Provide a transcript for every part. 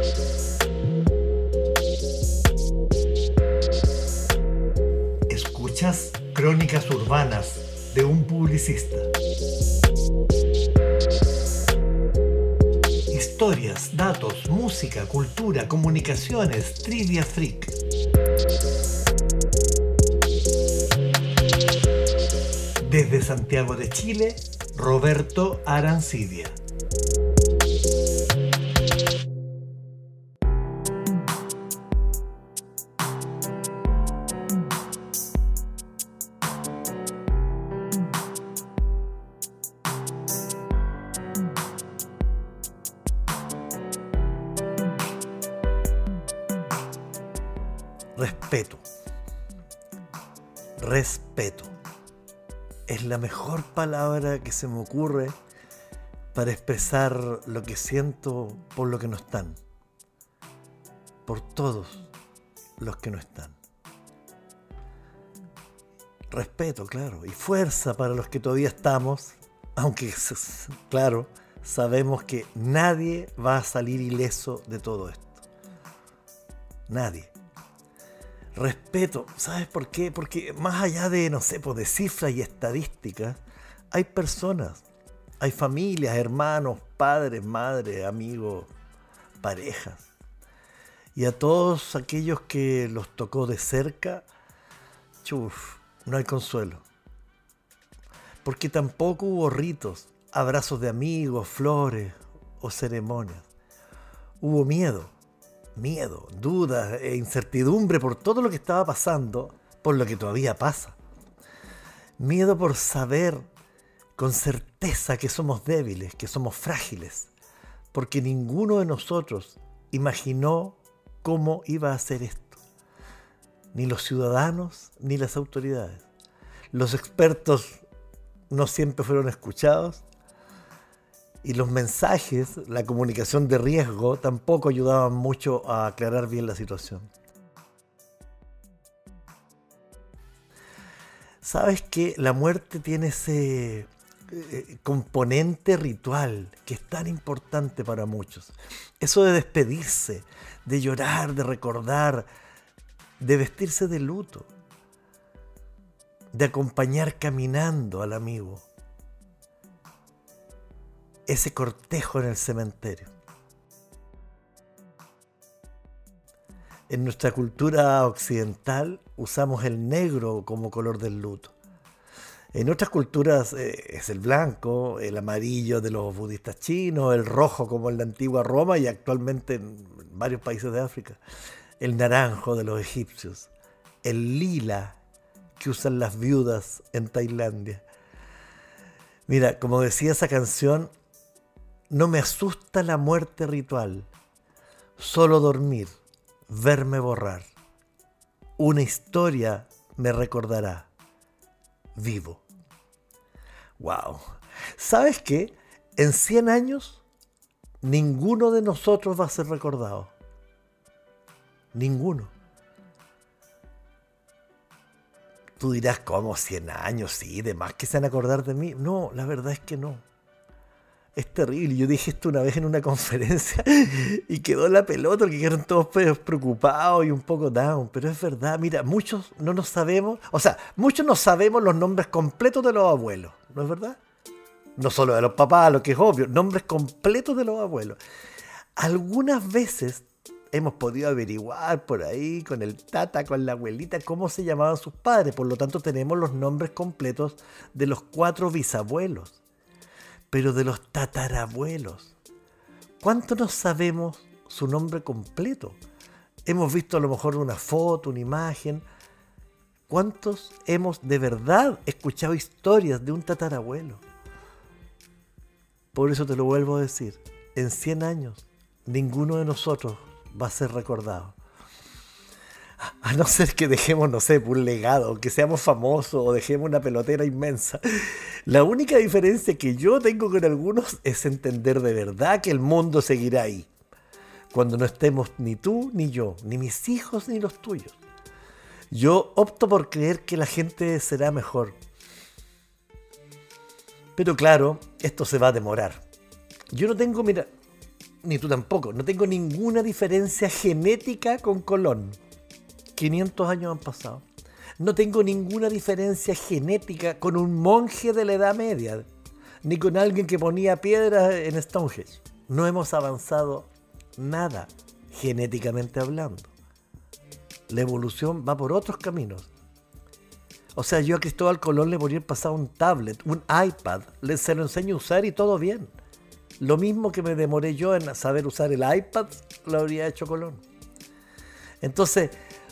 Escuchas Crónicas Urbanas de un publicista. Historias, datos, música, cultura, comunicaciones, trivia freak. Desde Santiago de Chile, Roberto Arancibia. Respeto. Respeto. Es la mejor palabra que se me ocurre para expresar lo que siento por lo que no están. Por todos los que no están. Respeto, claro, y fuerza para los que todavía estamos, aunque, claro, sabemos que nadie va a salir ileso de todo esto. Nadie. Respeto, ¿sabes por qué? Porque más allá de, de cifras y estadísticas, hay personas, hay familias, hermanos, padres, madres, amigos, parejas. Y a todos aquellos que los tocó de cerca, no hay consuelo. Porque tampoco hubo ritos, abrazos de amigos, flores o ceremonias. Hubo miedo, dudas e incertidumbre por todo lo que estaba pasando, por lo que todavía pasa. Miedo por saber con certeza que somos débiles, que somos frágiles, porque ninguno de nosotros imaginó cómo iba a ser esto. Ni los ciudadanos, ni las autoridades. Los expertos no siempre fueron escuchados. Y los mensajes, la comunicación de riesgo, tampoco ayudaban mucho a aclarar bien la situación. ¿Sabes que la muerte tiene ese componente ritual que es tan importante para muchos? Eso de despedirse, de llorar, de recordar, de vestirse de luto, de acompañar caminando al amigo. Ese cortejo en el cementerio. En nuestra cultura occidental usamos el negro como color del luto. En otras culturas es el blanco, el amarillo de los budistas chinos, el rojo como en la antigua Roma y actualmente en varios países de África, el naranjo de los egipcios, el lila que usan las viudas en Tailandia. Mira, como decía esa canción, no me asusta la muerte ritual, solo dormir, verme borrar. Una historia me recordará, vivo. ¡Wow! ¿Sabes qué? En 100 años, ninguno de nosotros va a ser recordado. Ninguno. Tú dirás, ¿cómo 100 años? Sí, de más que se van a acordar de mí. No, la verdad es que no. Es terrible. Yo dije esto una vez en una conferencia y quedó la pelota porque quedaron todos preocupados y un poco down. Pero es verdad, mira, muchos no sabemos los nombres completos de los abuelos, ¿no es verdad? No solo de los papás, lo que es obvio, nombres completos de los abuelos. Algunas veces hemos podido averiguar por ahí con el tata, con la abuelita, cómo se llamaban sus padres. Por lo tanto, tenemos los nombres completos de los 4 bisabuelos. Pero de los tatarabuelos, ¿cuánto no sabemos su nombre completo? Hemos visto a lo mejor una foto, una imagen. ¿Cuántos hemos de verdad escuchado historias de un tatarabuelo? Por eso te lo vuelvo a decir, en 100 años, ninguno de nosotros va a ser recordado. A no ser que dejemos, un legado, que seamos famosos o dejemos una pelotera inmensa. La única diferencia que yo tengo con algunos es entender de verdad que el mundo seguirá ahí. Cuando no estemos ni tú ni yo, ni mis hijos ni los tuyos. Yo opto por creer que la gente será mejor. Pero claro, esto se va a demorar. Yo no tengo, ni tú tampoco, no tengo ninguna diferencia genética con Colón. 500 años han pasado. No tengo ninguna diferencia genética con un monje de la Edad Media, ni con alguien que ponía piedras en Stonehenge. No hemos avanzado nada, genéticamente hablando. La evolución va por otros caminos. O sea, yo a Cristóbal Colón le podría pasar un tablet, un iPad, se lo enseño a usar y todo bien. Lo mismo que me demoré yo en saber usar el iPad, lo habría hecho Colón. Entonces,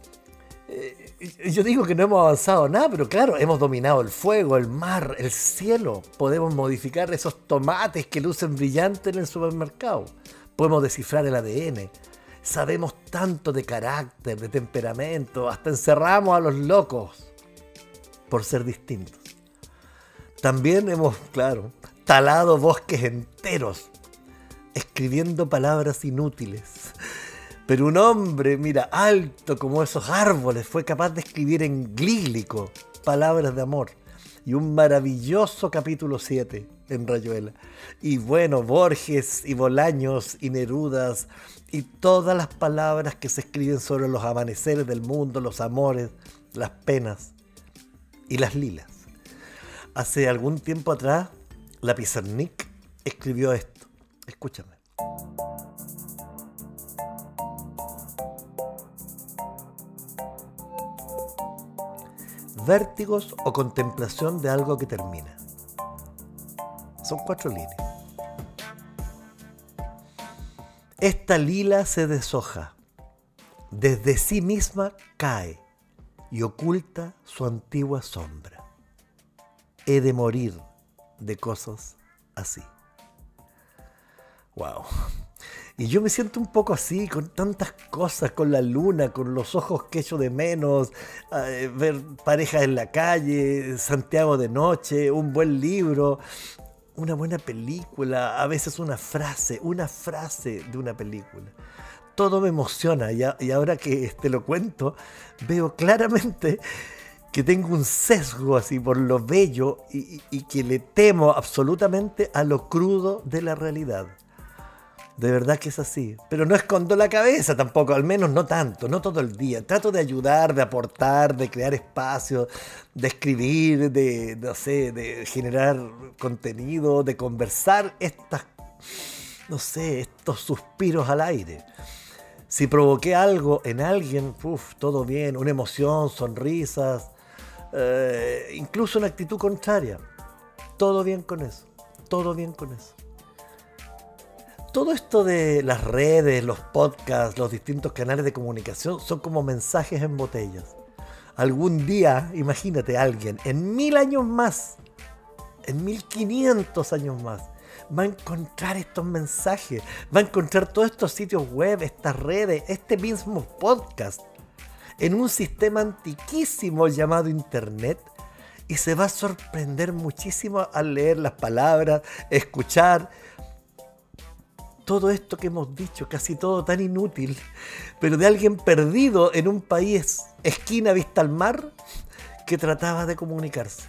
yo digo que no hemos avanzado nada, pero claro, hemos dominado el fuego, el mar, el cielo. Podemos modificar esos tomates que lucen brillantes en el supermercado. Podemos descifrar el ADN. Sabemos tanto de carácter, de temperamento, hasta encerramos a los locos por ser distintos. También hemos, claro, talado bosques enteros, escribiendo palabras inútiles. Pero un hombre, mira, alto como esos árboles, fue capaz de escribir en glíglico palabras de amor. Y un maravilloso capítulo 7 en Rayuela. Y bueno, Borges y Bolaños y Nerudas y todas las palabras que se escriben sobre los amaneceres del mundo, los amores, las penas y las lilas. Hace algún tiempo atrás, la Pizarnik escribió esto. Escúchame. Vértigos o contemplación de algo que termina. Son 4 líneas. Esta lila se deshoja, desde sí misma cae y oculta su antigua sombra. He de morir de cosas así. Wow. Y yo me siento un poco así, con tantas cosas, con la luna, con los ojos que echo de menos, ver parejas en la calle, Santiago de noche, un buen libro, una buena película, a veces una frase de una película. Todo me emociona y ahora que te lo cuento, veo claramente que tengo un sesgo así por lo bello y que le temo absolutamente a lo crudo de la realidad. De verdad que es así. Pero no escondo la cabeza tampoco, al menos no tanto, no todo el día. Trato de ayudar, de aportar, de crear espacios, de escribir, de generar contenido, de conversar estos suspiros al aire. Si provoqué algo en alguien, todo bien, una emoción, sonrisas, incluso una actitud contraria. Todo bien con eso, todo bien con eso. Todo esto de las redes, los podcasts, los distintos canales de comunicación son como mensajes en botellas. Algún día, imagínate alguien, en 1000 años más, en 1500 años más, va a encontrar estos mensajes, va a encontrar todos estos sitios web, estas redes, este mismo podcast, en un sistema antiquísimo llamado Internet, y se va a sorprender muchísimo al leer las palabras, escuchar todo esto que hemos dicho, casi todo tan inútil, pero de alguien perdido en un país, esquina vista al mar, que trataba de comunicarse.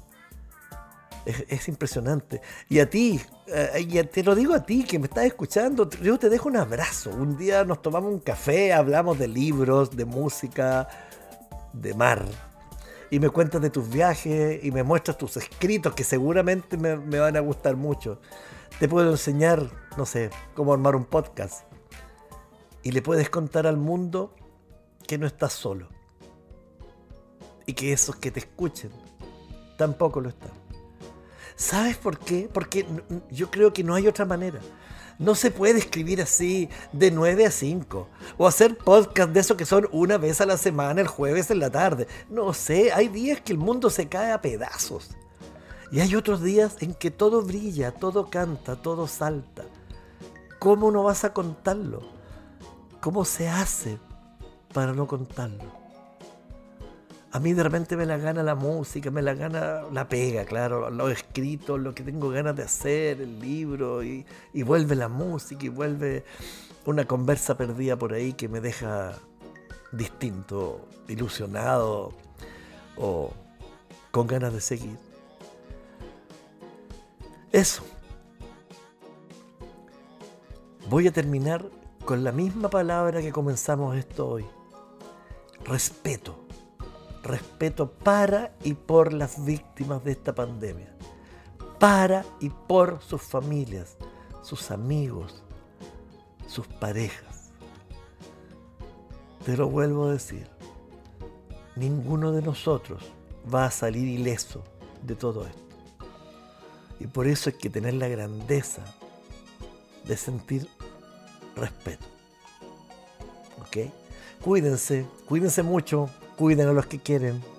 Es impresionante. Y a ti, te lo digo a ti que me estás escuchando, yo te dejo un abrazo. Un día nos tomamos un café, hablamos de libros, de música, de mar. Y me cuentas de tus viajes y me muestras tus escritos que seguramente me van a gustar mucho. Te puedo enseñar, no sé, cómo armar un podcast. Y le puedes contar al mundo que no estás solo. Y que esos que te escuchen tampoco lo están. ¿Sabes por qué? Porque yo creo que no hay otra manera. No se puede escribir así de 9 a 5. O hacer podcast de esos que son una vez a la semana, el jueves en la tarde. No sé, hay días que el mundo se cae a pedazos. Y hay otros días en que todo brilla, todo canta, todo salta. ¿Cómo no vas a contarlo? ¿Cómo se hace para no contarlo? A mí de repente me la gana la música, me la gana la pega, claro, lo escrito, lo que tengo ganas de hacer, el libro, y vuelve la música, y vuelve una conversa perdida por ahí que me deja distinto, ilusionado o con ganas de seguir. Eso. Voy a terminar con la misma palabra que comenzamos esto hoy. Respeto. Respeto para y por las víctimas de esta pandemia. Para y por sus familias, sus amigos, sus parejas. Te lo vuelvo a decir. Ninguno de nosotros va a salir ileso de todo esto. Y por eso hay que tener la grandeza de sentir respeto. ¿Ok? Cuídense mucho, cuiden a los que quieren.